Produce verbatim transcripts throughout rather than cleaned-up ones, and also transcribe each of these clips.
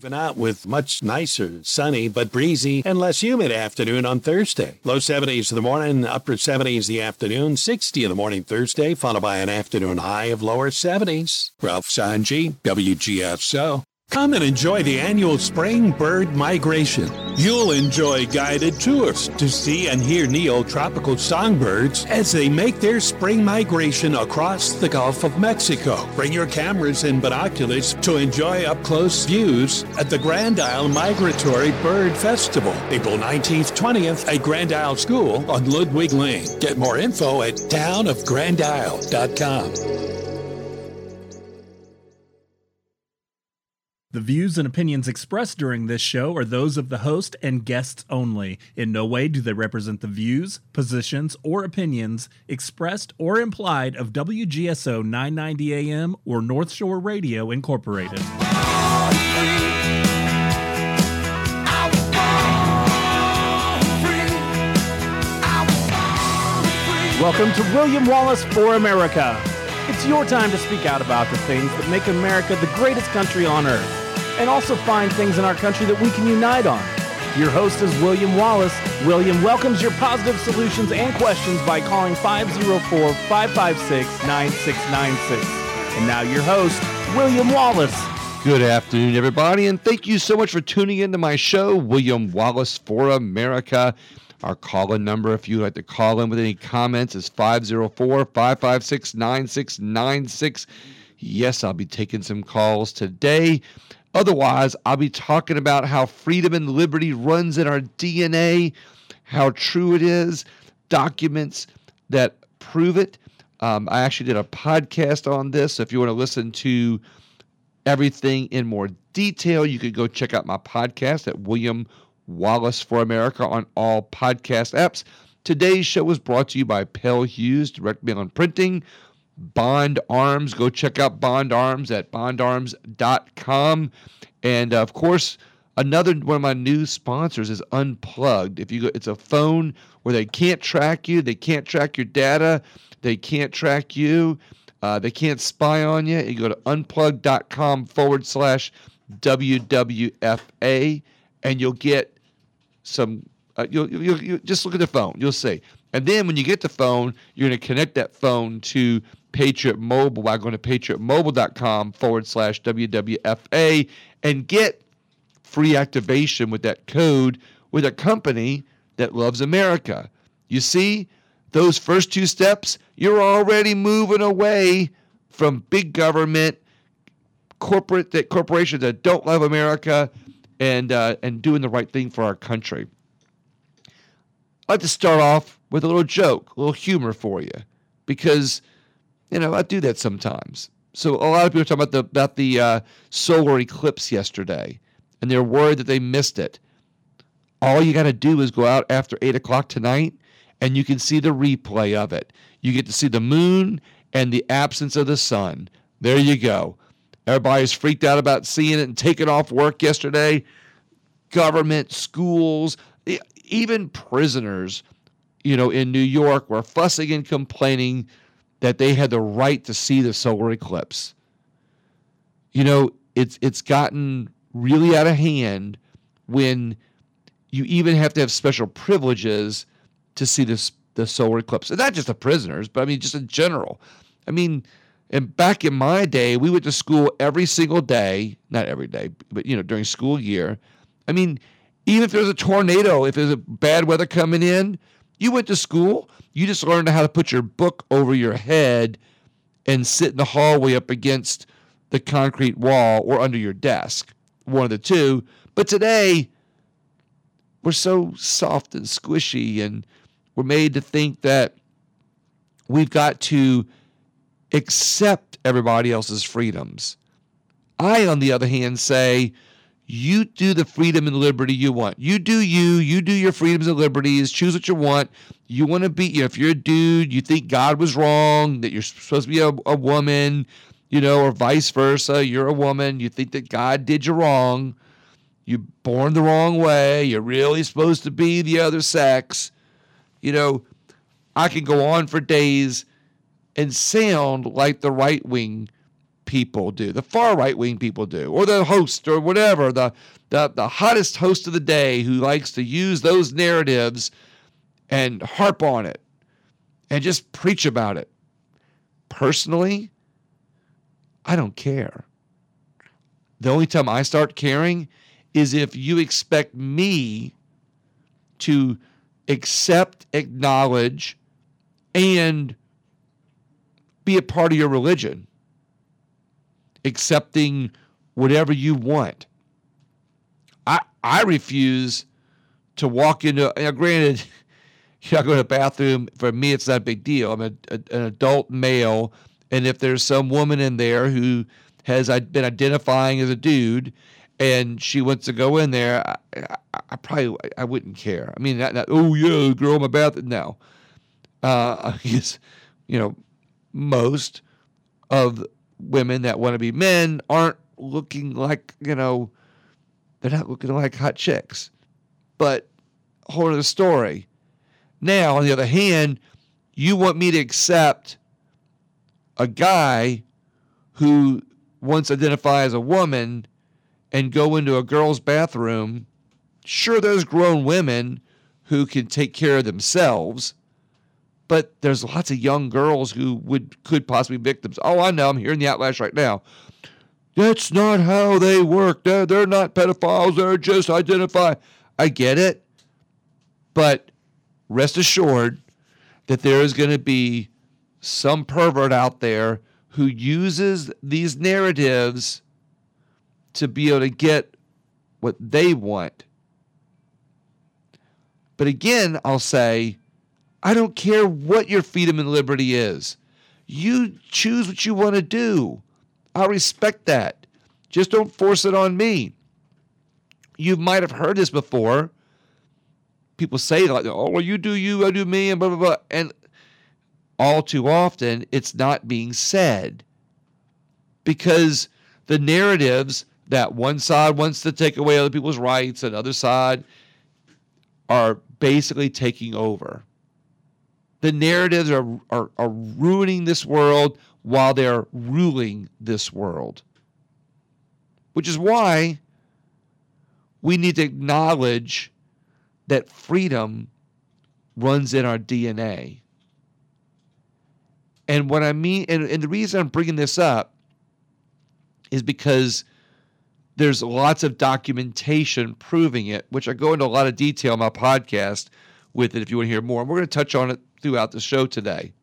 Moving out with much nicer, sunny, but breezy and less humid afternoon on Thursday. Low seventies in the morning, upper seventies the afternoon, sixty in the morning Thursday, followed by an afternoon high of lower seventies. Ralph Sanji, W G S O. Come and enjoy the annual spring bird migration. You'll enjoy guided tours to see and hear neotropical songbirds as they make their spring migration across the Gulf of Mexico. Bring your cameras and binoculars to enjoy up-close views at the Grand Isle Migratory Bird Festival, April nineteenth to twentieth at Grand Isle School on Ludwig Lane. Get more info at town of grand isle dot com. The views and opinions expressed during this show are those of the host and guests only. In no way do they represent the views, positions, or opinions expressed or implied of W G S O nine ninety A M or North Shore Radio, Incorporated. Welcome to William Wallace for America. It's your time to speak out about the things that make America the greatest country on earth, and also find things in our country that we can unite on. Your host is William Wallace. William welcomes your positive solutions and questions by calling five oh four, five five six, nine six nine six. And now your host, William Wallace. Good afternoon, everybody, and thank you so much for tuning into my show, William Wallace for America. Our call-in number, if you'd like to call in with any comments, is five oh four, five five six, nine six nine six. Yes, I'll be taking some calls today. Otherwise, I'll be talking about how freedom and liberty runs in our D N A, how true it is, documents that prove it. Um, I actually did a podcast on this, so if you want to listen to everything in more detail, you could go check out my podcast at William Wallace for America on all podcast apps. Today's show was brought to you by Pell Hughes, Direct Mail and Printing, Bond Arms. Go check out Bond Arms at bond arms dot com. And, uh, of course, another one of my new sponsors is Unplugged. If you go, it's a phone where they can't track you. They can't track your data. They can't track you. Uh, they can't spy on you. You go to unplugged.com forward slash WWFA, and you'll get some, uh, you'll, you'll, you'll just look at the phone. You'll see. And then when you get the phone, you're going to connect that phone to Patriot Mobile by going to patriotmobile.com forward slash WWFA and get free activation with that code with a company that loves America. You see, those first two steps, you're already moving away from big government, corporate that corporations that don't love America, and uh, and doing the right thing for our country. I'd like to start off with a little joke, a little humor for you, because, you know, I do that sometimes. So a lot of people are talking about the about the uh, solar eclipse yesterday, and they're worried that they missed it. All you got to do is go out after eight o'clock tonight, and you can see the replay of it. You get to see the moon and the absence of the sun. There you go. Everybody's freaked out about seeing it and taking off work yesterday. Government, schools, even prisoners, you know, in New York were fussing and complaining that they had the right to see the solar eclipse. You know, it's it's gotten really out of hand when you even have to have special privileges to see this the solar eclipse. And not just the prisoners, but I mean just in general. I mean, and back in my day, we went to school every single day, not every day, but, you know, during school year. I mean, even if there was a tornado, if there's a bad weather coming in, you went to school, you just learned how to put your book over your head and sit in the hallway up against the concrete wall or under your desk, one of the two. But today, we're so soft and squishy, and we're made to think that we've got to accept everybody else's freedoms. I, on the other hand, say, you do the freedom and liberty you want. You do you. You do your freedoms and liberties. Choose what you want. You want to be, you know, if you're a dude, you think God was wrong, that you're supposed to be a, a woman, you know, or vice versa. You're a woman. You think that God did you wrong. You're born the wrong way. You're really supposed to be the other sex. You know, I can go on for days and sound like the right-wing people do, the far right-wing people do, or the host or whatever, the, the, the hottest host of the day who likes to use those narratives and harp on it and just preach about it. Personally, I don't care. The only time I start caring is if you expect me to accept, acknowledge, and be a part of your religion, accepting whatever you want. I I refuse to walk into, you know, granted, you know, I go to the bathroom, for me it's not a big deal. I'm a, a, an adult male, and if there's some woman in there who has been identifying as a dude and she wants to go in there, I, I, I probably, I wouldn't care. I mean, not, not, oh yeah, girl in my bathroom, no. Uh, I guess, you know, most of women that want to be men aren't looking like, you know, they're not looking like hot chicks. But whole other story. Now, on the other hand, you want me to accept a guy who wants to identify as a woman and go into a girl's bathroom. Sure, there's grown women who can take care of themselves, but there's lots of young girls who would could possibly be victims. Oh, I know. I'm hearing the outlash right now. That's not how they work. They're, they're not pedophiles. They're just identify. I get it. But rest assured that there is going to be some pervert out there who uses these narratives to be able to get what they want. But again, I'll say, I don't care what your freedom and liberty is. You choose what you want to do. I respect that. Just don't force it on me. You might have heard this before. People say, like, oh, well, you do you, I do me, and blah, blah, blah. And all too often, it's not being said. Because the narratives that one side wants to take away other people's rights and the other side are basically taking over. The narratives are, are, are ruining this world while they're ruling this world. Which is why we need to acknowledge that freedom runs in our D N A. And what I mean, and, and the reason I'm bringing this up is because there's lots of documentation proving it, which I go into a lot of detail in my podcast with it if you want to hear more. And we're going to touch on it throughout the show today.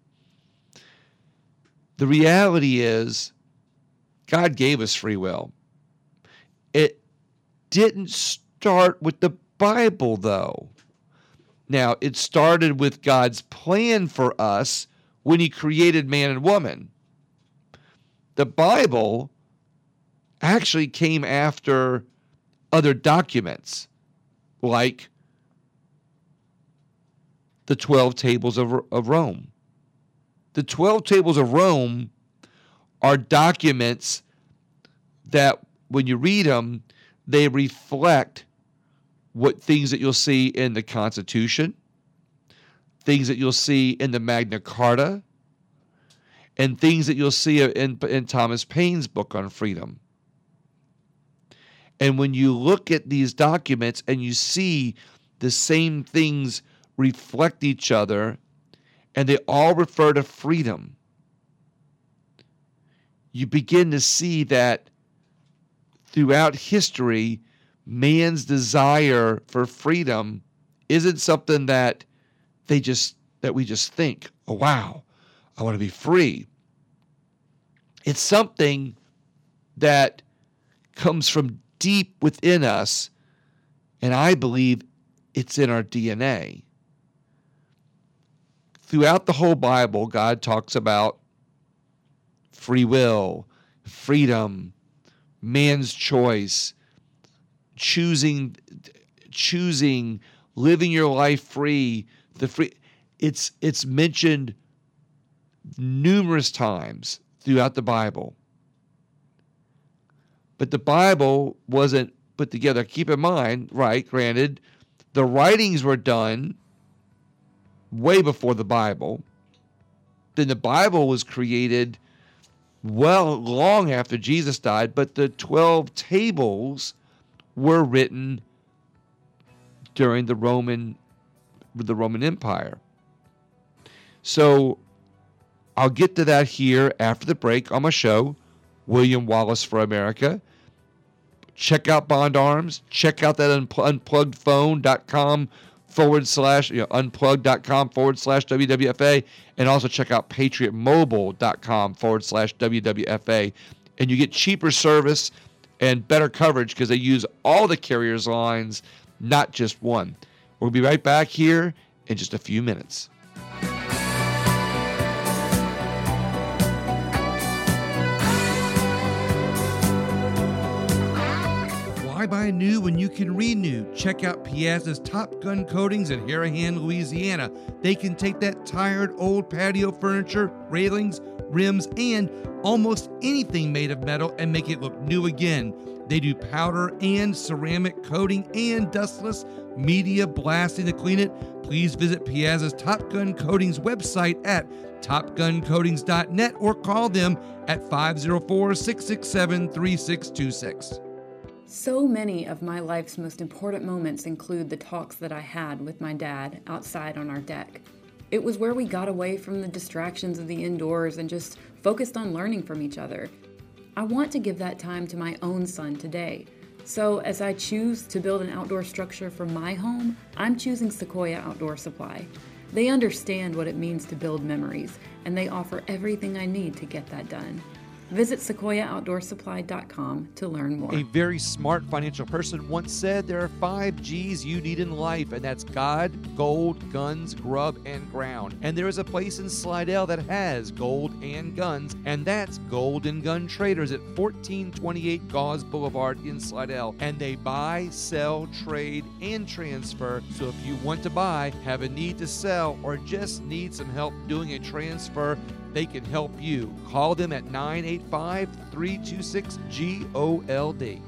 The reality is, God gave us free will. It didn't start with the Bible, though. Now, it started with God's plan for us when he created man and woman. The Bible actually came after other documents, like the twelve Tables of, of Rome. The twelve Tables of Rome are documents that, when you read them, they reflect what things that you'll see in the Constitution, things that you'll see in the Magna Carta, and things that you'll see in, in Thomas Paine's book on freedom. And when you look at these documents and you see the same things reflect each other, and they all refer to freedom, you begin to see that throughout history, man's desire for freedom isn't something that they just that we just think, oh wow, I want to be free. It's something that comes from deep within us, and I believe it's in our D N A. Throughout the whole Bible, God talks about free will, freedom, man's choice, choosing, choosing, living your life free. The free, it's it's mentioned numerous times throughout the Bible. But the Bible wasn't put together. Keep in mind, right, granted, the writings were done way before the Bible. Then the Bible was created well long after Jesus died, but the twelve tables were written during the Roman the Roman Empire. So I'll get to that here after the break on my show, William Wallace for America. Check out Bond Arms. Check out that unpluggedphone.com forward slash, you know, unplugged.com forward slash WWFA. And also check out patriotmobile.com forward slash WWFA. And you get cheaper service and better coverage because they use all the carriers' lines, not just one. We'll be right back here in just a few minutes. Why buy new when you can renew? Check out Piazza's Top Gun Coatings in Harahan, Louisiana. They can take that tired old patio furniture, railings, rims, and almost anything made of metal and make it look new again. They do powder and ceramic coating and dustless media blasting to clean it. Please visit Piazza's Top Gun Coatings website at top gun coatings dot net or call them at five oh four, six six seven, three six two six. So many of my life's most important moments include the talks that I had with my dad outside on our deck. It was where we got away from the distractions of the indoors and just focused on learning from each other. I want to give that time to my own son today. So as I choose to build an outdoor structure for my home, I'm choosing Sequoia Outdoor Supply. They understand what it means to build memories, and they offer everything I need to get that done. Visit sequoia outdoor supply dot com to learn more. A very smart financial person once said there are five G's you need in life, and that's God, gold, guns, grub, and ground. And there is a place in Slidell that has gold and guns, and that's Gold and Gun Traders at fourteen twenty-eight Gauze Boulevard in Slidell. And they buy, sell, trade, and transfer. So if you want to buy, have a need to sell, or just need some help doing a transfer, they can help you. Call them at nine eight five, three two six, G O L D.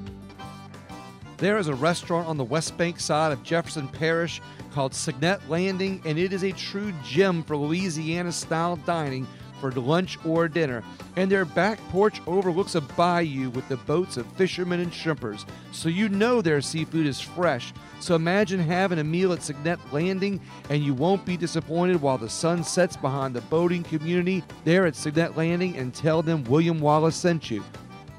There is a restaurant on the West Bank side of Jefferson Parish called Signet Landing, and it is a true gem for Louisiana-style dining for lunch or dinner. And their back porch overlooks a bayou with the boats of fishermen and shrimpers, so you know their seafood is fresh. So imagine having a meal at Signet Landing, and you won't be disappointed while the sun sets behind the boating community there at Signet Landing, and tell them William Wallace sent you.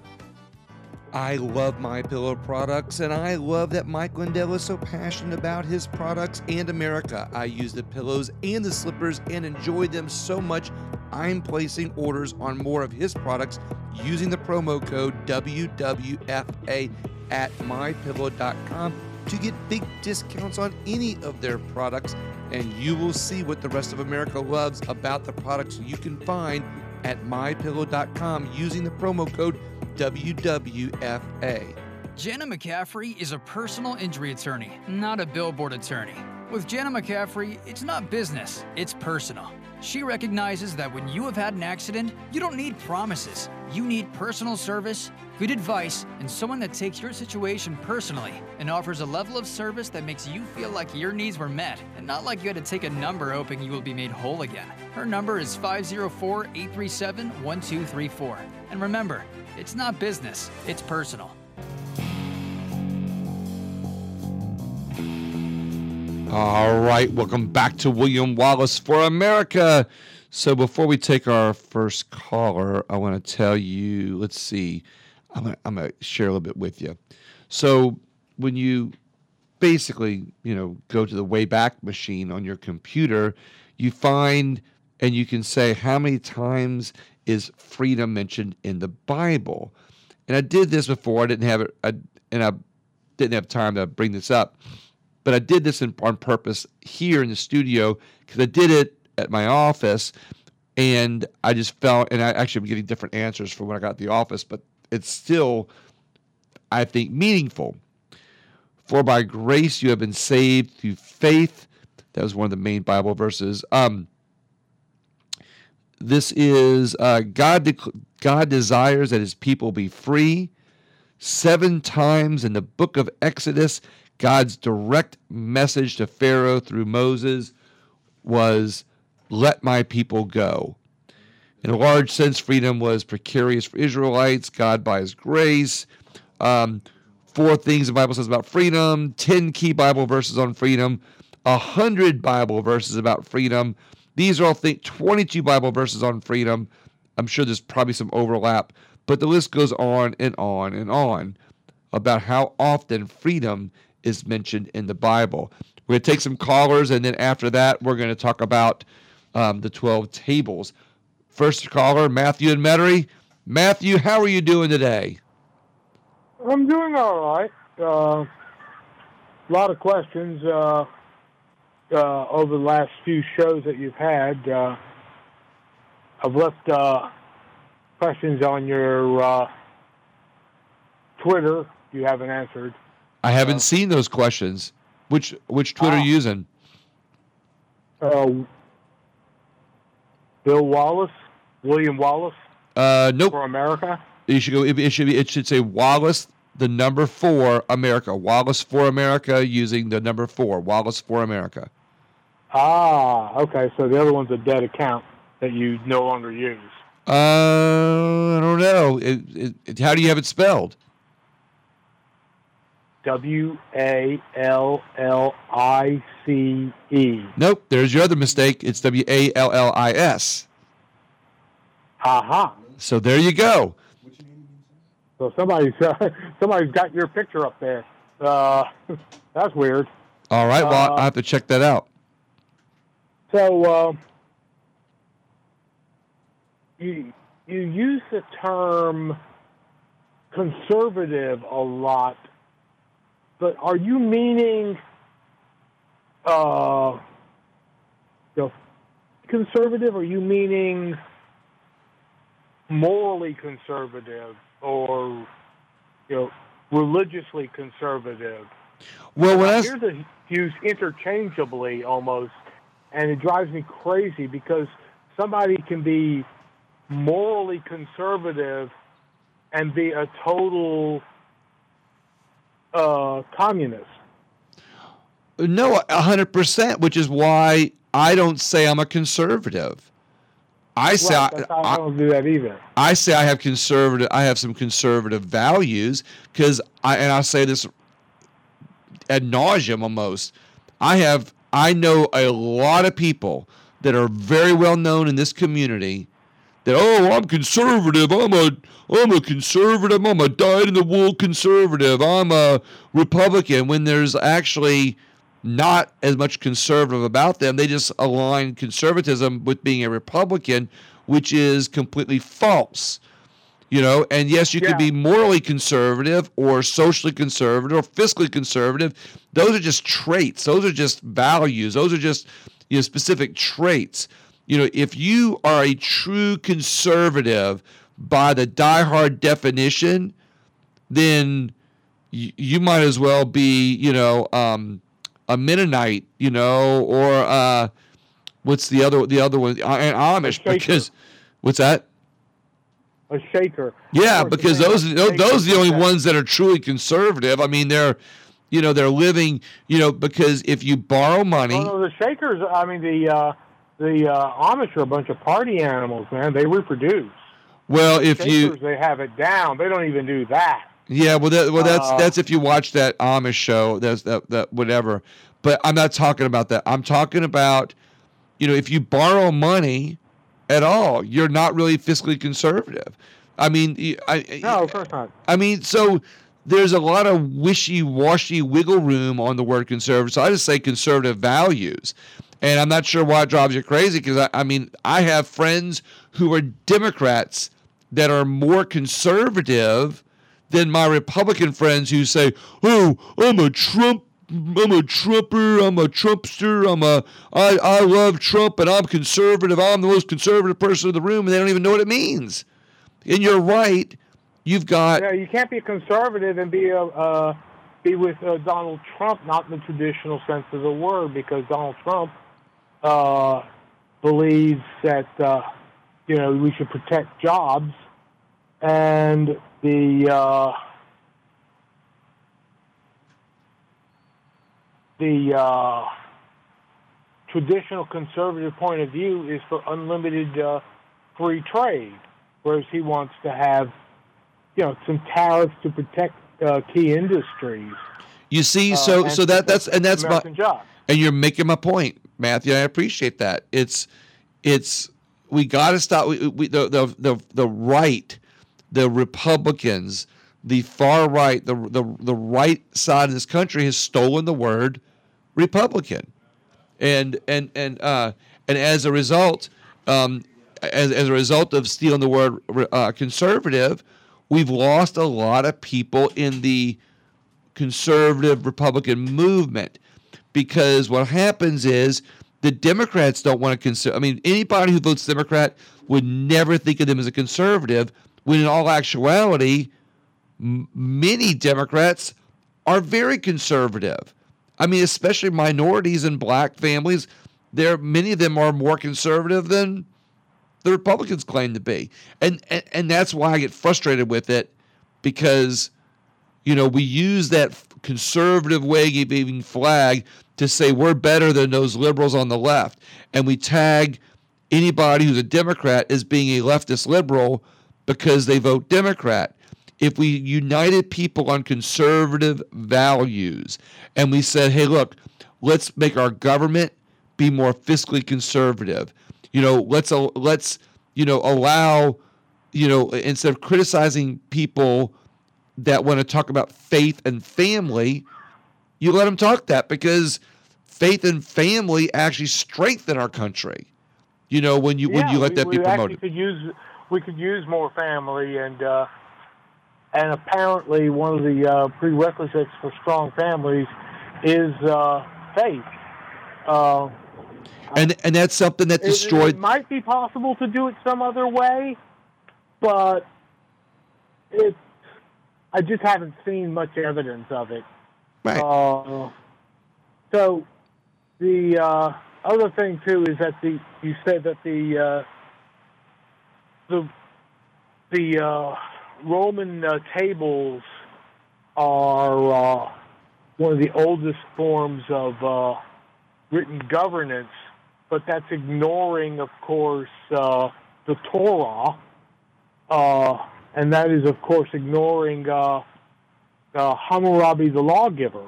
I love MyPillow products, and I love that Mike Lindell is so passionate about his products and America. I use the pillows and the slippers and enjoy them so much, I'm placing orders on more of his products using the promo code W W F A at my pillow dot com to get big discounts on any of their products, and you will see what the rest of America loves about the products you can find at my pillow dot com using the promo code W W F A. Jana McCaffrey is a personal injury attorney, not a billboard attorney. With Jana McCaffrey, it's not business, it's personal. She recognizes that when you have had an accident, you don't need promises. You need personal service, good advice, and someone that takes your situation personally and offers a level of service that makes you feel like your needs were met and not like you had to take a number hoping you will be made whole again. Her number is five oh four, eight three seven, one two three four. And remember, it's not business, it's personal. All right, welcome back to William Wallace for America. So before we take our first caller, I want to tell you, let's see, I'm going I'm to share a little bit with you. So when you basically, you know, go to the Wayback Machine on your computer, you find and you can say how many times is freedom mentioned in the Bible. And I did this before. I didn't have it, I, and I didn't have time to bring this up. But I did this in, on purpose here in the studio because I did it at my office, and I just felt, and I actually am getting different answers from when I got to the office, but it's still, I think, meaningful. For by grace you have been saved through faith. That was one of the main Bible verses. Um, this is uh, God. De- God desires that His people be free. Seven times in the book of Exodus, God's direct message to Pharaoh through Moses was, let my people go. In a large sense, freedom was precarious for Israelites, God by his grace. Um, four things the Bible says about freedom, ten key Bible verses on freedom, one hundred Bible verses about freedom. These are all think twenty-two Bible verses on freedom. I'm sure there's probably some overlap, but the list goes on and on and on about how often freedom is mentioned in the Bible. We're going to take some callers, and then after that, we're going to talk about um, the twelve tables. First caller, Matthew and Metairie. Matthew, how are you doing today? I'm doing all right. Uh, a lot of questions uh, uh, over the last few shows that you've had. Uh, I've left uh, questions on your uh, Twitter you haven't answered. I haven't uh, seen those questions. Which which Twitter are uh, you using? Uh, Bill Wallace, William Wallace Uh, nope. for America. You should go. It should be. It should say Wallace, the number four, America. Wallace for America, using the number four. Wallace for America. Ah, okay. So the other one's a dead account that you no longer use. Uh, I don't know. It, it, it, how do you have it spelled? W A L L I C E. Nope. There's your other mistake. It's W A L L I S. Aha. So there you go. So somebody's uh, somebody's got your picture up there. Uh, that's weird. All right. Well, Uh, I have to check that out. So uh, you you use the term conservative a lot, but are you meaning uh, you know, conservative? Or are you meaning morally conservative, or you know, religiously conservative? Well, when I I s- hear the used interchangeably almost, and it drives me crazy because somebody can be morally conservative and be a total uh, communist. No, a hundred percent. Which is why I don't say I'm a conservative. I say Right, I, that's how I I, don't do that either. I say I have conservative. I have some conservative values because I and I say this ad nauseum almost. I have. I know a lot of people that are very well known in this community that, oh, I'm conservative. I'm a I'm a conservative. I'm a dyed in the wool conservative. I'm a Republican. When there's actually not as much conservative about them. They just align conservatism with being a Republican, which is completely false. You know, and yes, you Yeah. could be morally conservative or socially conservative or fiscally conservative. Those are just traits. Those are just values. Those are just, you know, specific traits. You know, if you are a true conservative by the diehard definition, then you, you might as well be, you know, um, a Mennonite, you know, or uh, what's the other the other one? An Amish, Shaker. because what's that? A shaker. Yeah, Of course, because the thing those about those, those are the shakers only is that- ones that are truly conservative. I mean, they're, you know, they're living, you know, because if you borrow money, Oh, no, the Shakers, I mean, the uh, the uh, Amish are a bunch of party animals, man. They reproduce. well, if Shakers, you, they have it down. They don't even do that. yeah, well, that, well, that's Uh, that's if you watch that Amish show, that's that that whatever. But I'm not talking about that. I'm talking about, you know, if you borrow money at all, you're not really fiscally conservative. I mean, y- I, No, of course not. I mean, so there's a lot of wishy-washy wiggle room on the word conservative. So I just say conservative values. And I'm not sure why it drives you crazy because, I, I mean, I have friends who are Democrats that are more conservative than my Republican friends who say, oh, I'm a Trump, I'm a Trumper, I'm a Trumpster, I'm a, I, I love Trump and I'm conservative, I'm the most conservative person in the room, and they don't even know what it means. And you're right. You've got Yeah, you can't be a conservative and be a uh, be with uh, Donald Trump, not in the traditional sense of the word, because Donald Trump uh, believes that uh, you know we should protect jobs, and the uh, the uh, traditional conservative point of view is for unlimited uh, free trade, whereas he wants to have, you know, some tariffs to protect uh, key industries. You see, so uh, so that that's and that's my jobs. And you're making my point, Matthew. I appreciate that. It's it's we got to stop. We, we the, the the the right, the Republicans, the far right, the the the right side of this country has stolen the word Republican, and and and uh, and as a result, um, as as a result of stealing the word uh, conservative, we've lost a lot of people in the conservative Republican movement, because what happens is the Democrats don't want to consider. I mean, anybody who votes Democrat would never think of them as a conservative, when in all actuality, m- many Democrats are very conservative. I mean, especially minorities and black families. There, many of them are more conservative than the Republicans claim to be, and and, and that's why I get frustrated with it, because, you know, we use that conservative waving flag to say we're better than those liberals on the left, and we tag anybody who's a Democrat as being a leftist liberal because they vote Democrat. If we united people on conservative values and we said, hey, look, let's make our government be more fiscally conservative. You know, let's let's you know allow, you know, instead of criticizing people that want to talk about faith and family, you let them talk that, because faith and family actually strengthen our country. You know, when you yeah, when you let we, that be we promoted. Actually could use we could use more family, and uh, and apparently one of the uh, prerequisites for strong families is uh, faith. Uh, and and that's something that destroyed. It, it might be possible to do it some other way, but it. I just haven't seen much evidence of it. Right. Uh, so the uh, other thing too is that the you said that the uh, the the uh, Roman uh, tables are uh, one of the oldest forms of uh, written governance, but that's ignoring, of course, uh, the Torah. Uh, And that is, of course, ignoring uh, uh, Hammurabi the lawgiver.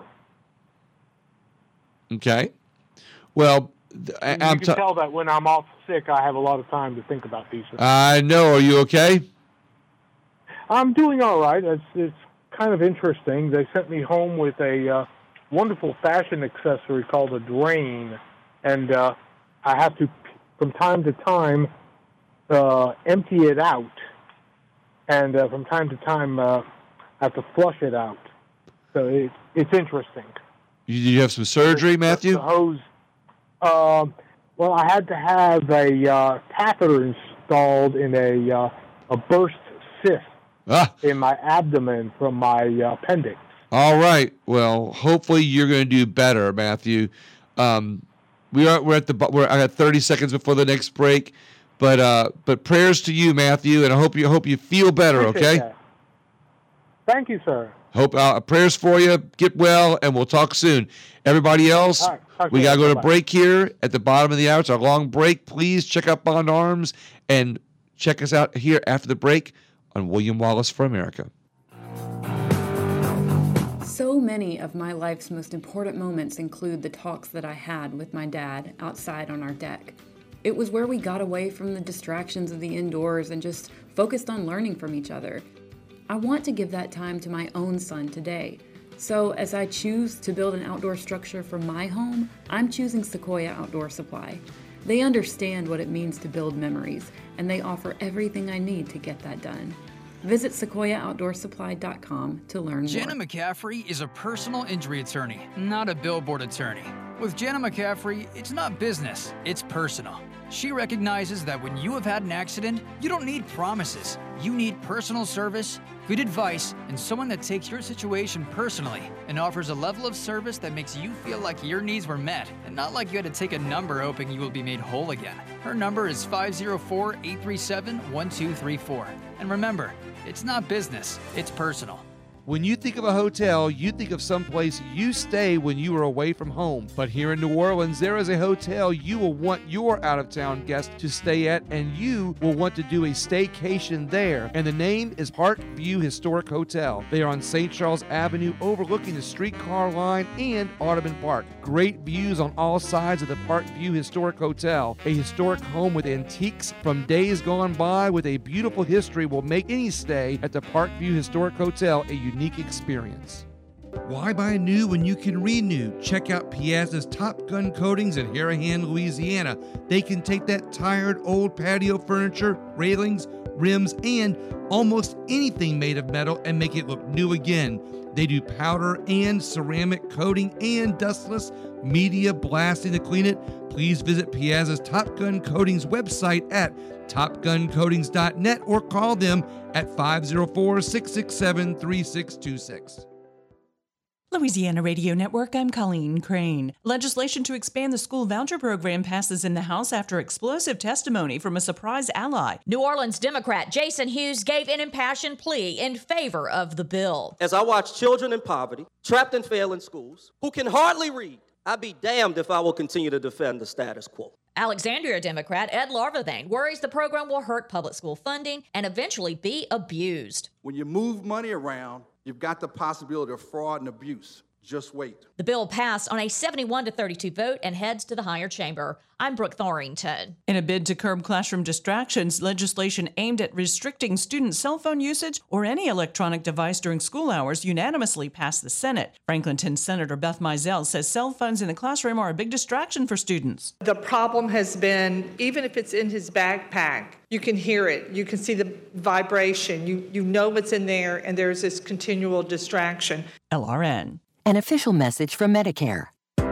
Okay. Well, I, You I'm can t- tell that when I'm off sick, I have a lot of time to think about these things. I know. Are you okay? I'm doing all right. It's, it's kind of interesting. They sent me home with a uh, wonderful fashion accessory called a drain, and uh, I have to, from time to time, uh, empty it out. And uh, from time to time, uh, I have to flush it out. So it, it's interesting. You, you have some surgery, Matthew? The hose. Uh, well, I had to have a uh, catheter installed in a uh, a burst cyst Ah. in my abdomen from my uh, appendix. All right. Well, hopefully you're going to do better, Matthew. Um, we are we're at the we're I got thirty seconds before the next break. But uh, but prayers to you, Matthew, and I hope you hope you feel better. Appreciate Okay. that. Thank you, sir. Hope uh, prayers for you. Get well, and we'll talk soon. Everybody else, All right, talk we to gotta you. go to Bye-bye. break here at the bottom of the hour. It's our long break. Please check out Bond Arms and check us out here after the break on William Wallace for America. So many of my life's most important moments include the talks that I had with my dad outside on our deck. It was where we got away from the distractions of the indoors and just focused on learning from each other. I want to give that time to my own son today. So as I choose to build an outdoor structure for my home, I'm choosing Sequoia Outdoor Supply. They understand what it means to build memories, and they offer everything I need to get that done. Visit sequoia outdoor supply dot com to learn Jana more. McCaffrey is a personal injury attorney, not a billboard attorney. With Jana McCaffrey, it's not business, it's personal. She recognizes that when you have had an accident, you don't need promises. You need personal service, good advice, and someone that takes your situation personally and offers a level of service that makes you feel like your needs were met and not like you had to take a number hoping you will be made whole again. Her number is five oh four, eight three seven, one two three four. And remember, it's not business, it's personal. When you think of a hotel, you think of someplace you stay when you are away from home. But here in New Orleans, there is a hotel you will want your out-of-town guests to stay at, and you will want to do a staycation there. And the name is Park View Historic Hotel. They are on Saint Charles Avenue, overlooking the streetcar line and Audubon Park. Great views on all sides of the Park View Historic Hotel. A historic home with antiques from days gone by with a beautiful history will make any stay at the Park View Historic Hotel a unique experience. Why buy new when you can renew? Check out Piazza's Top Gun Coatings in Harahan, Louisiana. They can take that tired old patio furniture, railings, rims, and almost anything made of metal and make it look new again. They do powder and ceramic coating and dustless media blasting to clean it. Please visit Piazza's Top Gun Coatings website at top gun coatings dot net or call them at five oh four, six six seven, three six two six. Louisiana Radio Network, I'm Colleen Crane. Legislation to expand the school voucher program passes in the House after explosive testimony from a surprise ally. New Orleans Democrat Jason Hughes gave an impassioned plea in favor of the bill. As I watch children in poverty, trapped and failing schools, who can hardly read, I'd be damned if I will continue to defend the status quo. Alexandria Democrat Ed Larvadain worries the program will hurt public school funding and eventually be abused. When you move money around, you've got the possibility of fraud and abuse. Just wait. The bill passed on a seventy-one to thirty-two vote and heads to the higher chamber. I'm Brooke Thorington. In a bid to curb classroom distractions, legislation aimed at restricting student cell phone usage or any electronic device during school hours unanimously passed the Senate. Franklinton Senator Beth Mizell says cell phones in the classroom are a big distraction for students. The problem has been, even if it's in his backpack, you can hear it. You can see the vibration. You, you know what's in there, and there's this continual distraction. L R N. An official message from Medicare.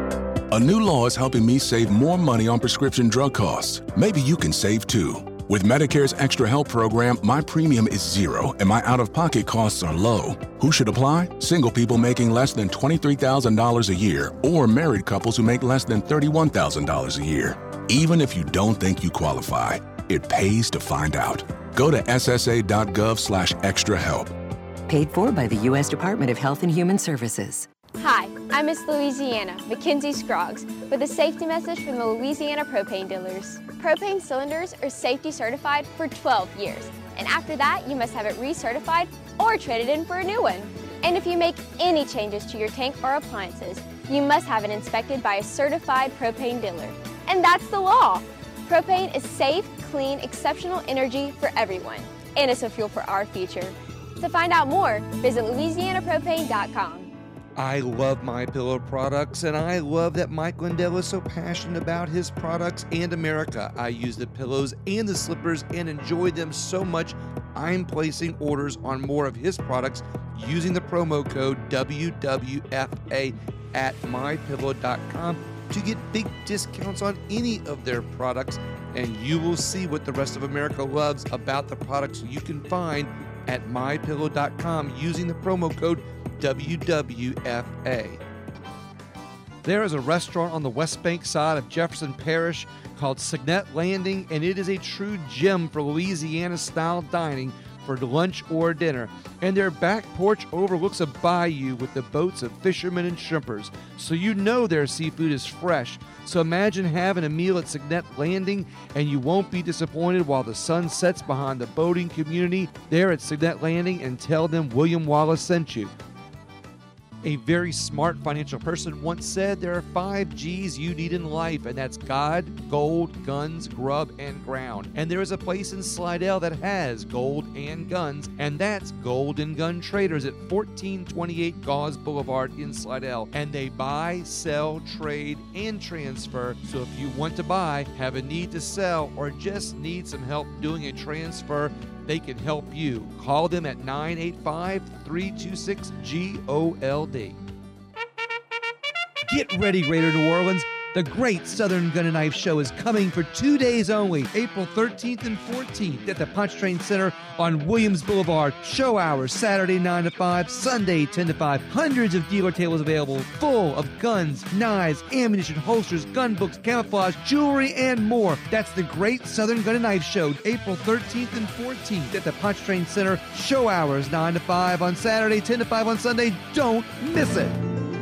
A new law is helping me save more money on prescription drug costs. Maybe you can save too. With Medicare's Extra Help program, my premium is zero and my out-of-pocket costs are low. Who should apply? Single people making less than twenty-three thousand dollars a year or married couples who make less than thirty-one thousand dollars a year. Even if you don't think you qualify, it pays to find out. Go to S S A dot gov slash extra help. Paid for by the U S Department of Health and Human Services. Hi, I'm Miss Louisiana, Mackenzie Scroggs, with a safety message from the Louisiana Propane Dealers. Propane cylinders are safety certified for twelve years, and after that, you must have it recertified or traded in for a new one. And if you make any changes to your tank or appliances, you must have it inspected by a certified propane dealer. And that's the law. Propane is safe, clean, exceptional energy for everyone, and it's a fuel for our future. To find out more, visit louisiana propane dot com. I love MyPillow products, and I love that Mike Lindell is so passionate about his products and America. I use the pillows and the slippers and enjoy them so much, I'm placing orders on more of his products using the promo code W W F A at my pillow dot com to get big discounts on any of their products, and you will see what the rest of America loves about the products you can find at my pillow dot com using the promo code W W F A. There is a restaurant on the West Bank side of Jefferson Parish called Signet Landing, and it is a true gem for Louisiana-style dining for lunch or dinner. And their back porch overlooks a bayou with the boats of fishermen and shrimpers, so you know their seafood is fresh. So imagine having a meal at Signet Landing, and you won't be disappointed while the sun sets behind the boating community there at Signet Landing, and tell them William Wallace sent you. A very smart financial person once said there are five G's you need in life, and that's God, gold, guns, grub, and ground. And there is a place in Slidell that has gold and guns, and that's Gold and Gun Traders at fourteen twenty-eight Gauze Boulevard in Slidell. And they buy, sell, trade, and transfer. So if you want to buy, have a need to sell, or just need some help doing a transfer, they can help you. Call them at nine eight five, three two six, G O L D. Get ready, Greater New Orleans. The Great Southern Gun and Knife Show is coming for two days only, April thirteenth and fourteenth at the Pontchartrain Center on Williams Boulevard. Show hours Saturday nine to five, Sunday ten to five. Hundreds of dealer tables available, full of guns, knives, ammunition, holsters, gun books, camouflage, jewelry, and more. That's the Great Southern Gun and Knife Show, April thirteenth and fourteenth at the Pontchartrain Center. Show hours nine to five on Saturday, ten to five on Sunday. Don't miss it.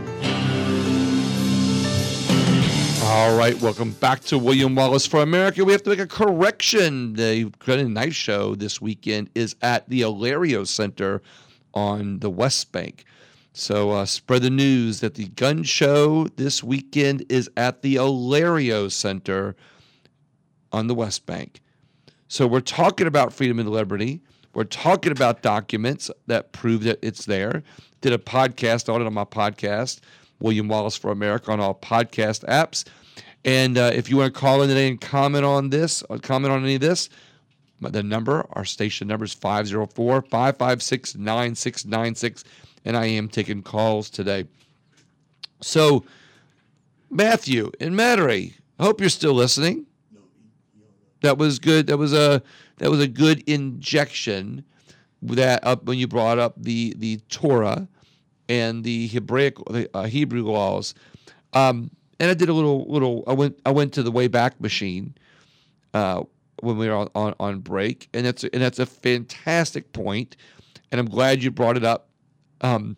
All right, welcome back to William Wallace for America. We have to make a correction. The Gun and Knife Show this weekend is at the Ilario Center on the West Bank. So uh, spread the news that the gun show this weekend is at the Ilario Center on the West Bank. So we're talking about freedom and liberty. We're talking about documents that prove that it's there. Did a podcast on it on my podcast, William Wallace for America, on all podcast apps. And uh, if you want to call in today and comment on this, or comment on any of this, the number, our station number is five oh four, five five six, nine six nine six, and I am taking calls today. So, Matthew and Mattery, I hope you're still listening. That was good. That was a that was a good injection. That up when you brought up the the Torah and the Hebraic the uh, Hebrew laws, um, and I did a little little. I went I went to the Wayback Machine uh, when we were on, on, on break, and that's and that's a fantastic point, and I'm glad you brought it up. Um,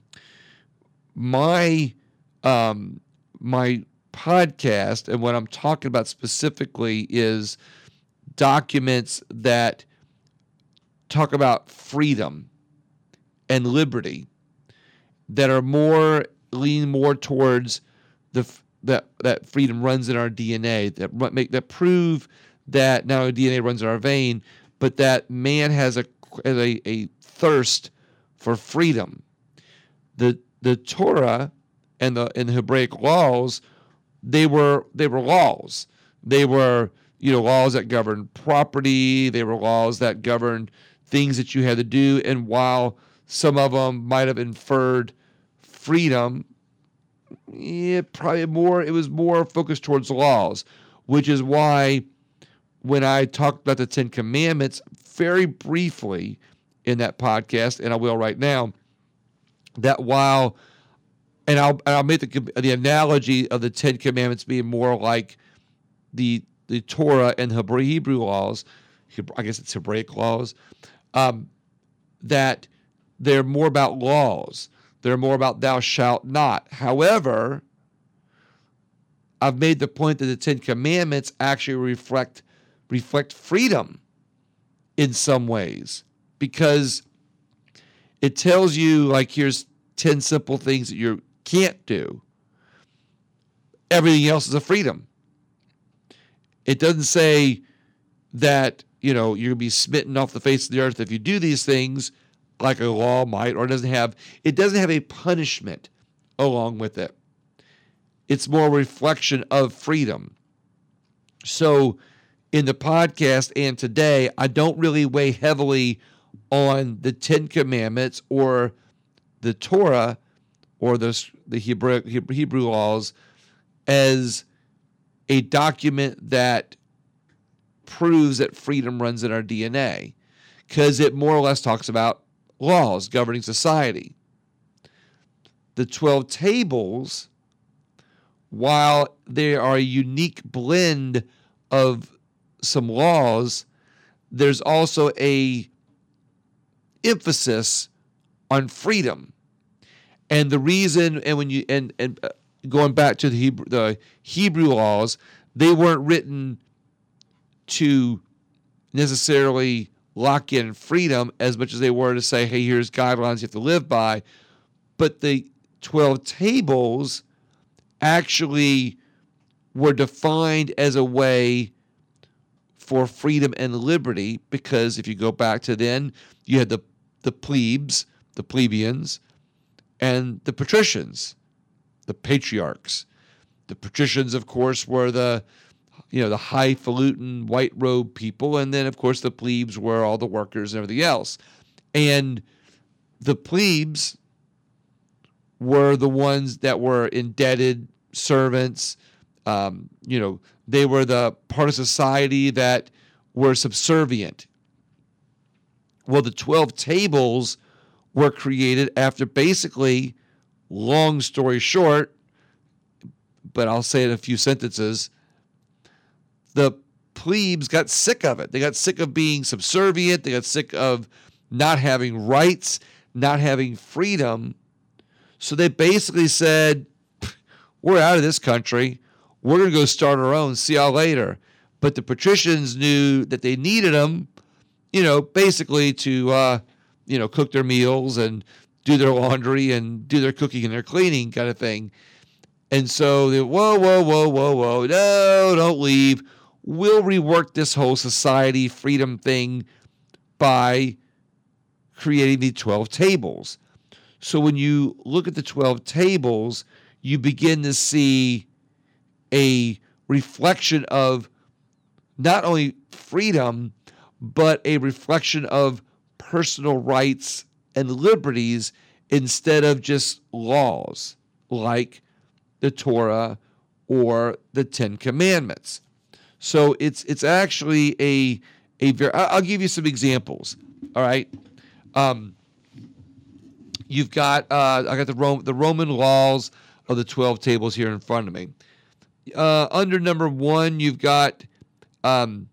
my um, my podcast and what I'm talking about specifically is documents that talk about freedom and liberty that are more lean more towards the that that freedom runs in our D N A, that make that prove that not only D N A runs in our vein, but that man has a a, a thirst for freedom. The the Torah and the and the Hebraic laws, they were they were laws. They were you know laws that governed property. They were laws that governed things that you had to do. And while some of them might have inferred freedom, yeah, probably more. It was more focused towards laws, which is why when I talked about the Ten Commandments very briefly in that podcast, and I will right now, that while, and I'll I'll make the the analogy of the Ten Commandments being more like the the Torah and Hebrew Hebrew laws, I guess it's Hebraic laws, um, that they're more about laws. They're more about thou shalt not. However, I've made the point that the Ten Commandments actually reflect reflect freedom in some ways, because it tells you, like, here's ten simple things that you can't do. Everything else is a freedom. It doesn't say that, you know, you're going to be smitten off the face of the earth if you do these things, like a law might, or it doesn't have it doesn't have a punishment along with it. It's more a reflection of freedom. So in the podcast and today, I don't really weigh heavily on the Ten Commandments or the Torah or the, the Hebrew, Hebrew laws as a document that proves that freedom runs in our D N A, because it more or less talks about laws governing society. The twelve tables, while they are a unique blend of some laws, there's also a emphasis on freedom. And the reason, and when you and and uh, going back to the Hebrew, the Hebrew laws, they weren't written to necessarily lock in freedom as much as they were to say, hey, here's guidelines you have to live by. But the twelve tables actually were defined as a way for freedom and liberty, because if you go back to then, you had the, the plebes, the plebeians, and the patricians, the patriarchs. The patricians, of course, were the you know, the highfalutin white robe people. And then, of course, the plebes were all the workers and everything else. And the plebes were the ones that were indebted servants Um, you know, they were the part of society that were subservient. Well, the twelve tables were created after basically, long story short, but I'll say it in a few sentences, the plebes got sick of it. They got sick of being subservient. They got sick of not having rights, not having freedom. So they basically said, we're out of this country. We're going to go start our own. See y'all later. But the patricians knew that they needed them, you know, basically to, uh, you know, cook their meals and do their laundry and do their cooking and their cleaning kind of thing. And so they, whoa, whoa, whoa, whoa, whoa, no, don't leave. We'll rework this whole society freedom thing by creating the twelve tables. So when you look at the twelve tables, you begin to see a reflection of not only freedom, but a reflection of personal rights and liberties instead of just laws like the Torah or the Ten Commandments. So it's it's actually a a very. I'll give you some examples. All right, um, you've got uh, I got the Rome, the Roman laws of the twelve tables here in front of me. Uh, under number one, you've got um,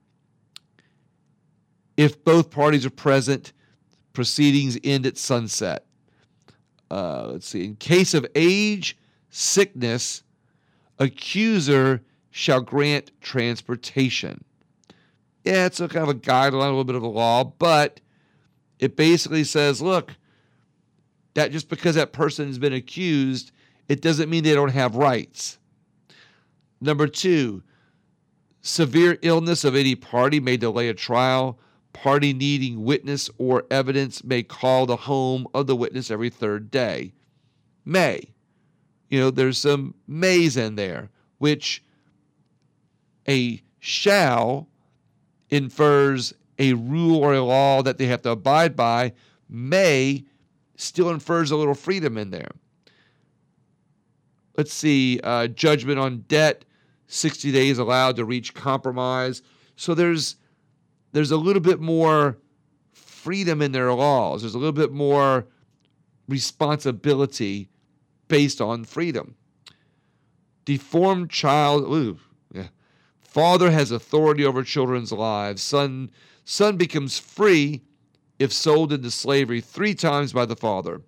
if both parties are present, proceedings end at sunset. Uh, let's see. In case of age, sickness, accuser shall grant transportation. Yeah, it's a kind of a guideline, a little bit of a law, but it basically says, look, that just because that person has been accused, it doesn't mean they don't have rights. Number two, severe illness of any party may delay a trial. Party needing witness or evidence may call the home of the witness every third day. May. You know, there's some mays in there, which a shall infers a rule or a law that they have to abide by. May still infers a little freedom in there. Let's see, uh, judgment on debt, sixty days allowed to reach compromise. So there's there's a little bit more freedom in their laws. There's a little bit more responsibility based on freedom. Deformed child, ooh, yeah. Father has authority over children's lives. Son, son becomes free if sold into slavery three times by the father.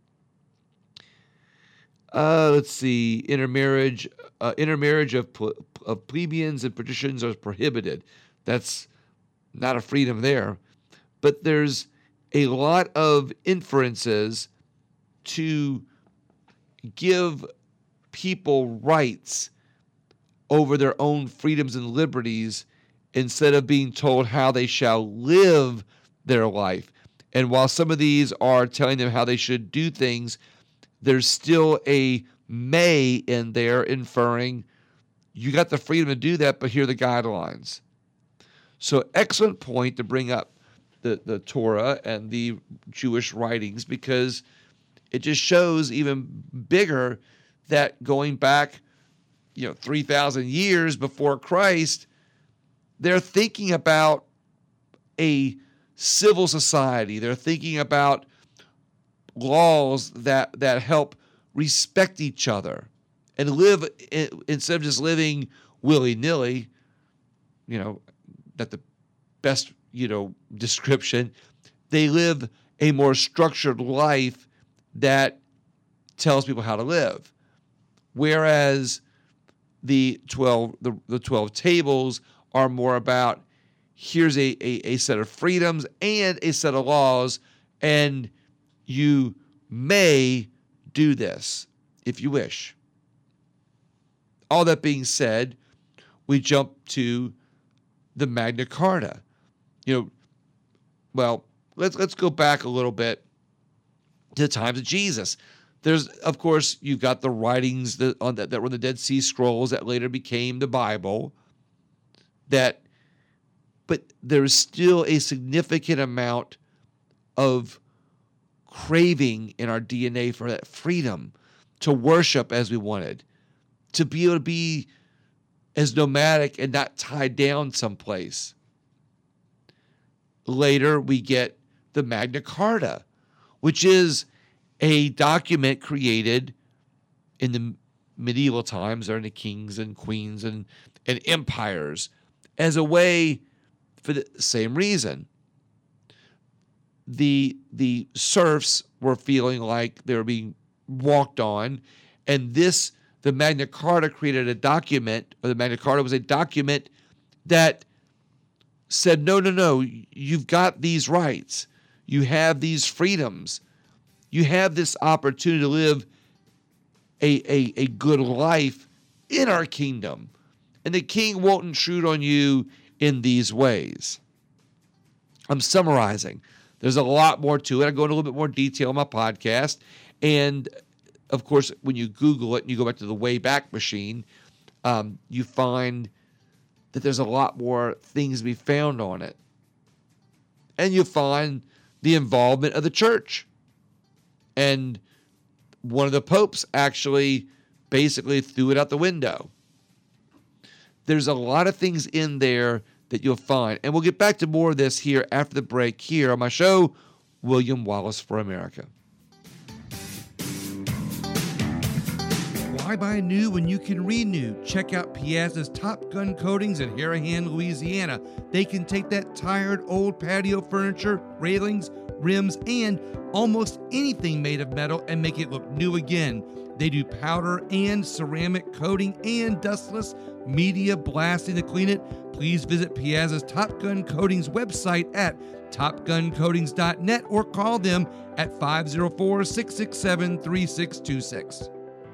Uh, let's see, intermarriage, uh, intermarriage of, of plebeians and patricians are prohibited. That's not a freedom there. But there's a lot of inferences to give people rights over their own freedoms and liberties instead of being told how they shall live their life. And while some of these are telling them how they should do things, there's still a may in there inferring you got the freedom to do that, but here are the guidelines. So excellent point to bring up the, the Torah and the Jewish writings, because it just shows even bigger that going back, you know, three thousand years before Christ, they're thinking about a civil society. They're thinking about laws that, that help respect each other and live in, instead of just living willy-nilly, you know, not the best, you know, description. They live a more structured life that tells people how to live. Whereas the twelve the, the twelve tables are more about here's a, a, a set of freedoms and a set of laws, and you may do this if you wish. All that being said, we jump to the Magna Carta. You know, well, let's let's go back a little bit to the times of Jesus. There's, of course, you've got the writings that, on that, that were the Dead Sea Scrolls that later became the Bible. That, but there's still a significant amount of craving in our D N A for that freedom to worship as we wanted, to be able to be as nomadic and not tied down someplace. Later, we get the Magna Carta, which is a document created in the medieval times during the kings and queens and, and empires as a way for the same reason. The, the serfs were feeling like they were being walked on, and this, the Magna Carta created a document, or the Magna Carta was a document that said, no, no, no, you've got these rights. You have these freedoms. You have this opportunity to live a, a, a good life in our kingdom. And the king won't intrude on you in these ways. I'm summarizing. There's a lot more to it. I go into a little bit more detail in my podcast. And, of course, when you Google it and you go back to the Wayback Machine, um, you find that there's a lot more things to be found on it. And you find the involvement of the church. And one of the popes actually basically threw it out the window. There's a lot of things in there that you'll find. And we'll get back to more of this here after the break here on my show, William Wallace for America. Why buy new when you can renew? Check out Piazza's Top Gun Coatings in Harahan, Louisiana. They can take that tired old patio furniture, railings, rims, and almost anything made of metal and make it look new again. They do powder and ceramic coating and dustless media blasting to clean it. Please visit Piazza's Top Gun Coatings website at top gun coatings dot net or call them at five oh four, six six seven, three six two six.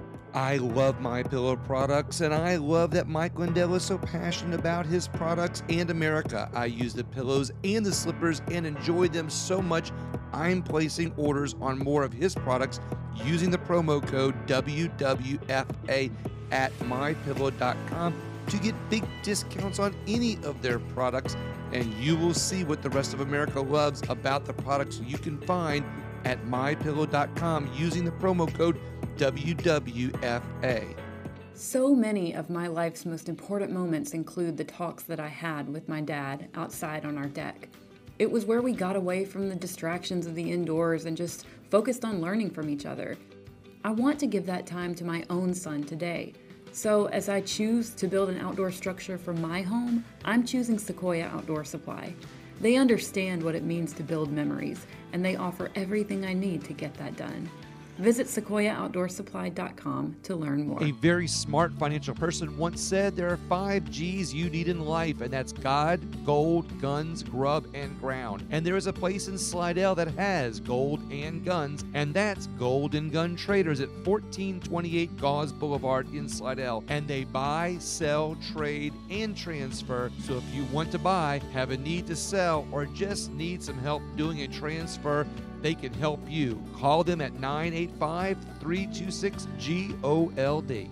I love MyPillow products, and I love that Mike Lindell is so passionate about his products and America. I use the pillows and the slippers and enjoy them so much, I'm placing orders on more of his products using the promo code W W F A at my pillow dot com to get big discounts on any of their products, and you will see what the rest of America loves about the products you can find at my pillow dot com using the promo code W W F A. So many of my life's most important moments include the talks that I had with my dad outside on our deck. It was where we got away from the distractions of the indoors and just focused on learning from each other. I want to give that time to my own son today. So as I choose to build an outdoor structure for my home, I'm choosing Sequoia Outdoor Supply. They understand what it means to build memories, and they offer everything I need to get that done. Visit sequoia outdoor supply dot com to learn more. A very smart financial person once said there are five G's you need in life, and that's God, gold, guns, grub, and ground. And there is a place in Slidell that has gold and guns, and that's Gold and Gun Traders at fourteen twenty-eight Gauze Boulevard in Slidell. And they buy, sell, trade, and transfer. So if you want to buy, have a need to sell, or just need some help doing a transfer, they can help you. Call them at nine eight five, three two six, G O L D.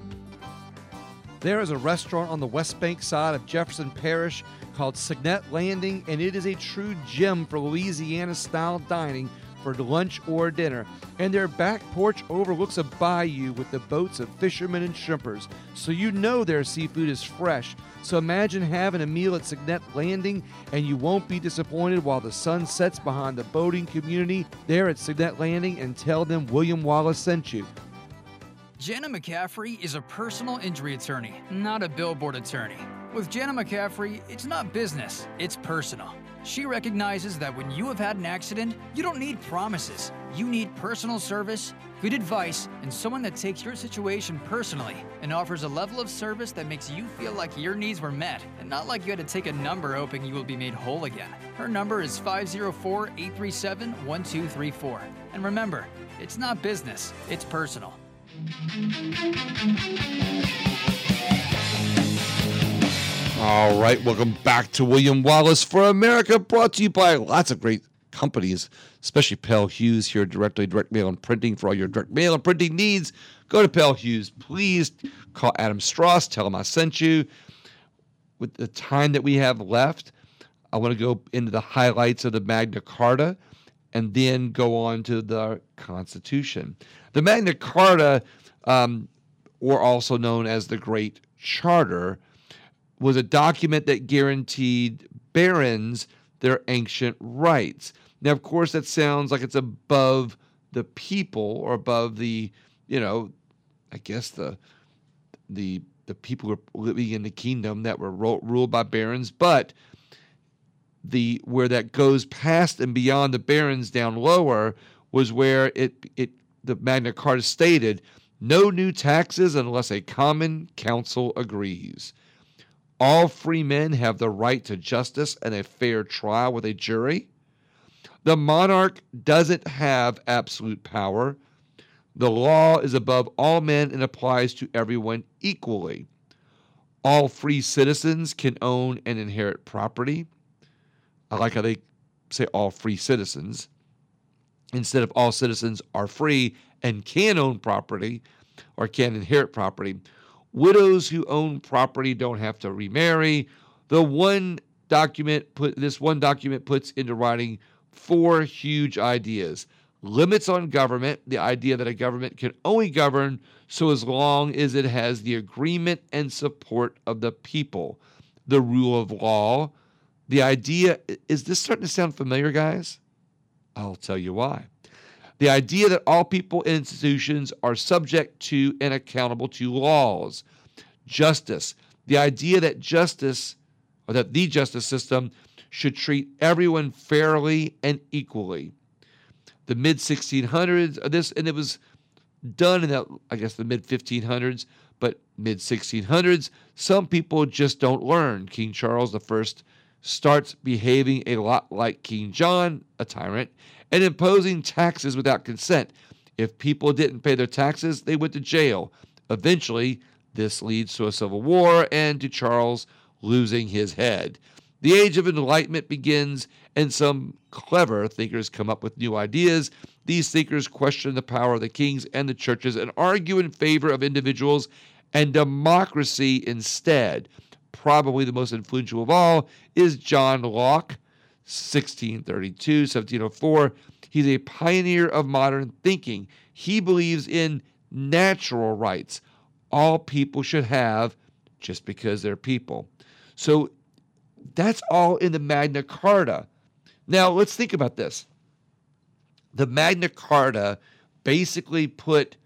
There is a restaurant on the West Bank side of Jefferson Parish called Signet Landing, and it is a true gem for Louisiana-style dining for lunch or dinner. And their back porch overlooks a bayou with the boats of fishermen and shrimpers, so you know their seafood is fresh. So imagine having a meal at Signet Landing, and you won't be disappointed while the sun sets behind the boating community there at Signet Landing, and tell them William Wallace sent you. Jenna McCaffrey is a personal injury attorney, not a billboard attorney. With Jenna McCaffrey, it's not business, it's personal. She recognizes that when you have had an accident, you don't need promises. You need personal service, good advice, and someone that takes your situation personally and offers a level of service that makes you feel like your needs were met and not like you had to take a number hoping you will be made whole again. Her number is five oh four, eight three seven, one two three four. And remember, it's not business, it's personal. All right, welcome back to William Wallace for America, brought to you by lots of great companies, especially Pell Hughes here directly, direct mail and printing for all your direct mail and printing needs. Go to Pell Hughes. Please call Adam Strauss. Tell him I sent you. With the time that we have left, I want to go into the highlights of the Magna Carta and then go on to the Constitution. The Magna Carta um, or also known as the Great Charter, was a document that guaranteed barons their ancient rights. Now, of course, that sounds like it's above the people or above the, you know, I guess the the the people who are living in the kingdom that were ro- ruled by barons, but the where that goes past and beyond the barons down lower was where it it the Magna Carta stated, no new taxes unless a common council agrees. All free men have the right to justice and a fair trial with a jury. The monarch doesn't have absolute power. The law is above all men and applies to everyone equally. All free citizens can own and inherit property. I like how they say all free citizens instead of all citizens are free and can own property or can inherit property. Widows who own property don't have to remarry. The one document put this one document puts into writing four huge ideas. Limits on government, the idea that a government can only govern so as long as it has the agreement and support of the people. The rule of law, the idea, is this starting to sound familiar, guys? I'll tell you why. The idea that all people and institutions are subject to and accountable to laws. Justice, the idea that justice, or that the justice system should treat everyone fairly and equally. The mid sixteen hundreds, this, and it was done in, the, I guess, the mid fifteen hundreds, but mid sixteen hundreds, some people just don't learn. King Charles the First starts behaving a lot like King John, a tyrant, and imposing taxes without consent. If people didn't pay their taxes, they went to jail. Eventually, this leads to a civil war and to Charles losing his head. The Age of Enlightenment begins, and some clever thinkers come up with new ideas. These thinkers question the power of the kings and the churches and argue in favor of individuals and democracy instead. Probably the most influential of all is John Locke, sixteen thirty-two to seventeen oh four. He's a pioneer of modern thinking. He believes in natural rights. All people should have just because they're people. So that's all in the Magna Carta. Now, let's think about this. The Magna Carta basically put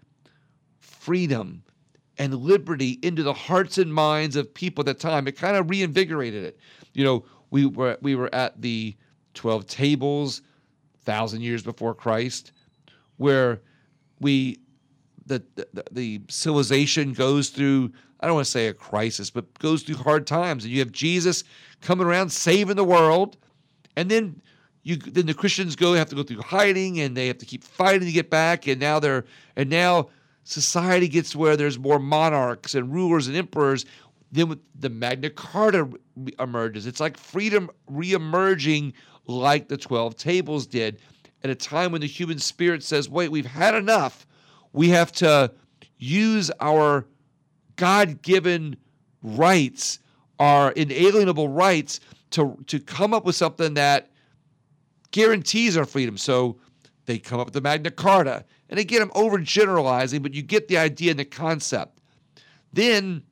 freedom and liberty into the hearts and minds of people at the time. It kind of reinvigorated it. You know, we were we were at the twelve Tables, thousand years before Christ, where we the the, the civilization goes through, I don't want to say a crisis, but goes through hard times. And you have Jesus coming around saving the world, and then you then the Christians go have to go through hiding, and they have to keep fighting to get back. And now they're and now society gets where there's more monarchs and rulers and emperors. Then the Magna Carta emerges. It's like freedom reemerging like the twelve Tables did at a time when the human spirit says, wait, we've had enough. We have to use our God-given rights, our inalienable rights, to, to come up with something that guarantees our freedom. So they come up with the Magna Carta. And again, I'm overgeneralizing, but you get the idea and the concept. Then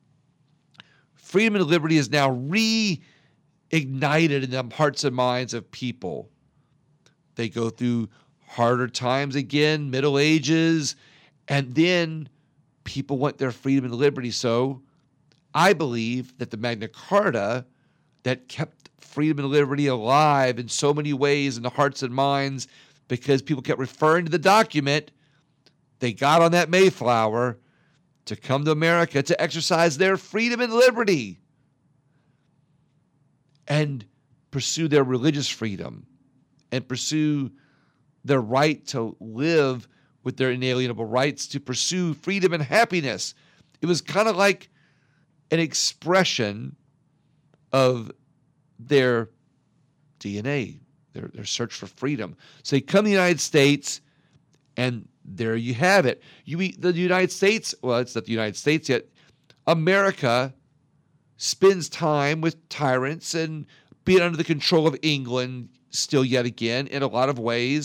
freedom and liberty is now reignited in the hearts and minds of people. They go through harder times again, Middle Ages, and then people want their freedom and liberty. So I believe that the Magna Carta that kept freedom and liberty alive in so many ways in the hearts and minds, because people kept referring to the document, they got on that Mayflower to come to America to exercise their freedom and liberty and pursue their religious freedom and pursue their right to live with their inalienable rights, to pursue freedom and happiness. It was kind of like an expression of their D N A, their, their search for freedom. So they come to the United States, and there you have it. You eat the United States, well, it's not the United States yet. America spends time with tyrants and being under the control of England still yet again in a lot of ways.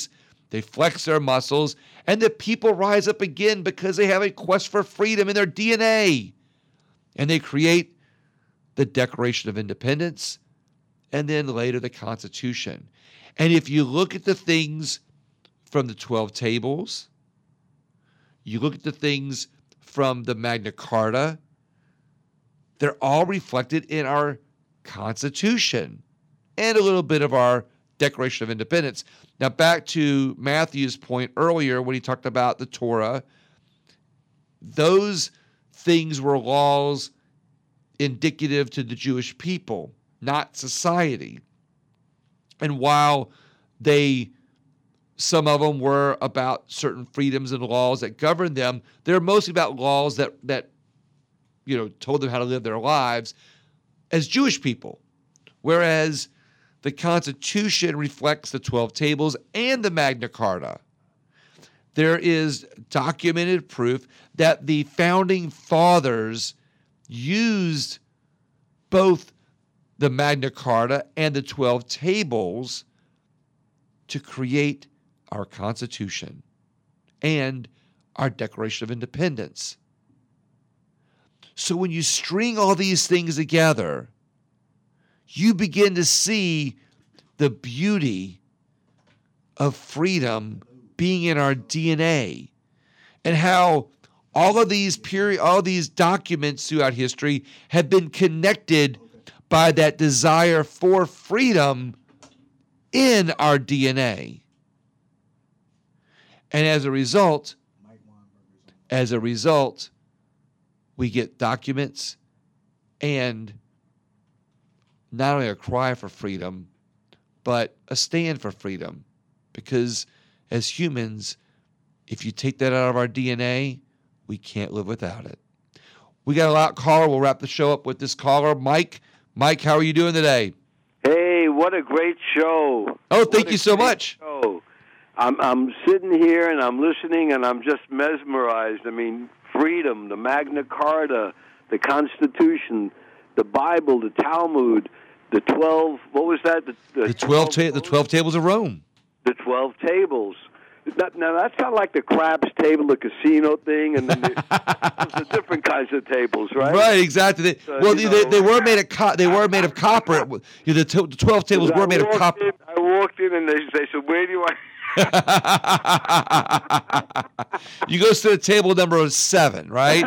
they flex their muscles, and the people rise up again because they have a quest for freedom in their D N A. And they create the Declaration of Independence, and then later the Constitution. And if you look at the things from the twelve Tables, you look at the things from the Magna Carta, they're all reflected in our Constitution and a little bit of our Declaration of Independence. Now, back to Matthew's point earlier when he talked about the Torah, those things were laws indicative to the Jewish people, not society. And while they, some of them were about certain freedoms and laws that governed them, they're mostly about laws that, that, you know, told them how to live their lives as Jewish people. Whereas the Constitution reflects the twelve Tables and the Magna Carta. There is documented proof that the founding fathers used both the Magna Carta and the twelve Tables to create our Constitution and our Declaration of Independence. So when you string all these things together, you begin to see the beauty of freedom being in our D N A, and how all of these period, all these documents throughout history have been connected by that desire for freedom in our D N A. And as a result, as a result, we get documents and not only a cry for freedom, but a stand for freedom. Because as humans, if you take that out of our D N A, we can't live without it. We got a lot caller. We'll wrap the show up with this caller, Mike. Mike, how are you doing today? Hey, what a great show. Oh, thank you so much. Show. I'm I'm sitting here and I'm listening and I'm just mesmerized. I mean, freedom, the Magna Carta, the Constitution, the Bible, the Talmud, the twelve, what was that? The, the, the twelve, ta- the twelve Tables of Rome. The twelve Tables. That, now, that's not like the craps table, the casino thing, and then the, the different kinds of tables, right? Right, exactly. They, uh, well, they, know, they were made of co- they were made of copper. You know, the, t- the twelve tables were made of copper. In, I walked in, and they, they said, "Where do you want?" You go to the table number seven, right?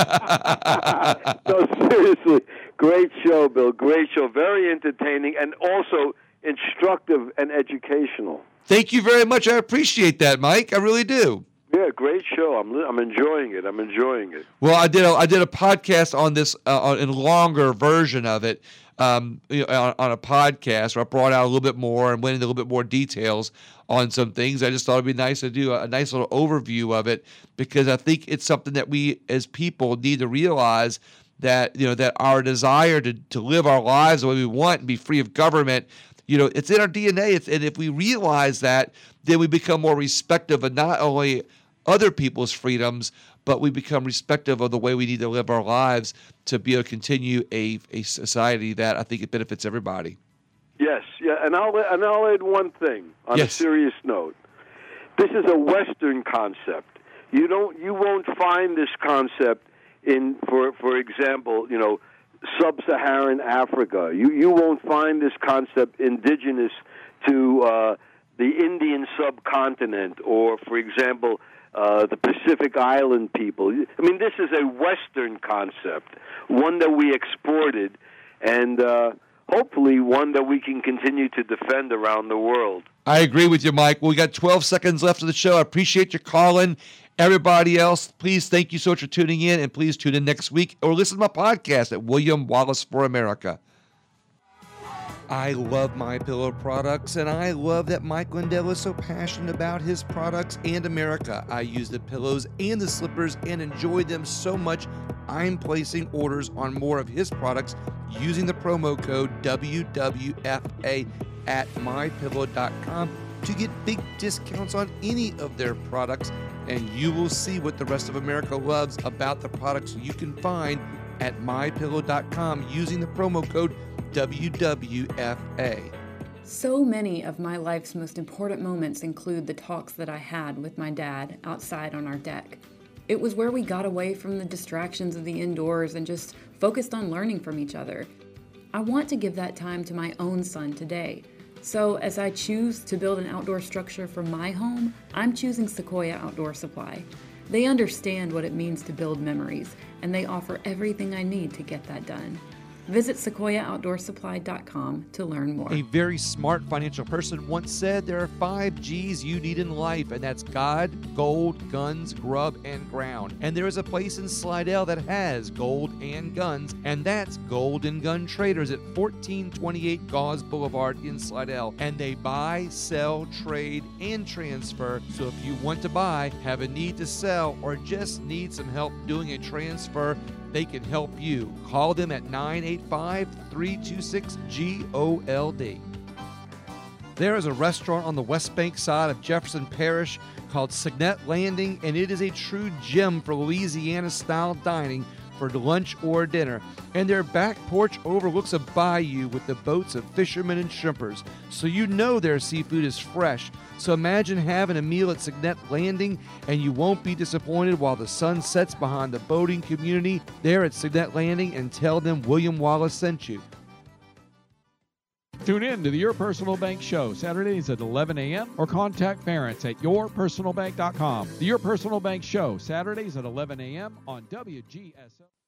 No, seriously, great show, Bill. Great show, very entertaining, and also instructive and educational. Thank you very much. I appreciate that, Mike. I really do. Yeah, great show. I'm I'm enjoying it. I'm enjoying it. Well, I did a, I did a podcast on this, uh, on a longer version of it, um, you know, on, on a podcast where I brought out a little bit more and went into a little bit more details on some things. I just thought it'd be nice to do a, a nice little overview of it, because I think it's something that we as people need to realize, that, you know, that our desire to, to live our lives the way we want and be free of government, you know, it's in our D N A. It's, and if we realize that, then we become more respectful of not only other people's freedoms, but we become respectful of the way we need to live our lives to be able to continue a, a society that I think it benefits everybody. Yes, yeah, and I'll and I'll add one thing on yes. a serious note. This is a Western concept. You don't, you won't find this concept in, for for example, you know, sub-Saharan Africa. You you won't find this concept indigenous to uh, the Indian subcontinent, or, for example, uh, the Pacific Island people. I mean, this is a Western concept, one that we exported, and uh, hopefully one that we can continue to defend around the world. I agree with you, Mike. Well, we got twelve seconds left of the show. I appreciate your calling. Everybody else, please, thank you so much for tuning in, and please tune in next week or listen to my podcast at William Wallace for America. I love MyPillow products, and I love that Mike Lindell is so passionate about his products and America. I use the pillows and the slippers and enjoy them so much, I'm placing orders on more of his products using the promo code W W F A at my pillow dot com to get big discounts on any of their products, and you will see what the rest of America loves about the products you can find at my pillow dot com using the promo code W W F A. So many of my life's most important moments include the talks that I had with my dad outside on our deck. It was where we got away from the distractions of the indoors and just focused on learning from each other. I want to give that time to my own son today. So as I choose to build an outdoor structure for my home, I'm choosing Sequoia Outdoor Supply. They understand what it means to build memories, and they offer everything I need to get that done. Visit sequoia outdoor supply dot com to learn more. A very smart financial person once said there are five G's you need in life, and that's God, gold, guns, grub, and ground. And there is a place in Slidell that has gold and guns, and that's Gold and Gun Traders at fourteen twenty-eight Gauze Boulevard in Slidell. And they buy, sell, trade, and transfer. So if you want to buy, have a need to sell, or just need some help doing a transfer, they can help you. Call them at nine eight five, three two six, G O L D. There is a restaurant on the West Bank side of Jefferson Parish called Signet Landing, and it is a true gem for Louisiana-style dining for lunch or dinner. And their back porch overlooks a bayou with the boats of fishermen and shrimpers, so you know their seafood is fresh. So imagine having a meal at Signet Landing, and you won't be disappointed while the sun sets behind the boating community there at Signet Landing, and tell them William Wallace sent you. Tune in to the Your Personal Bank Show, Saturdays at eleven a.m. or contact Ference at your personal bank dot com. The Your Personal Bank Show, Saturdays at eleven a.m. on W G S O.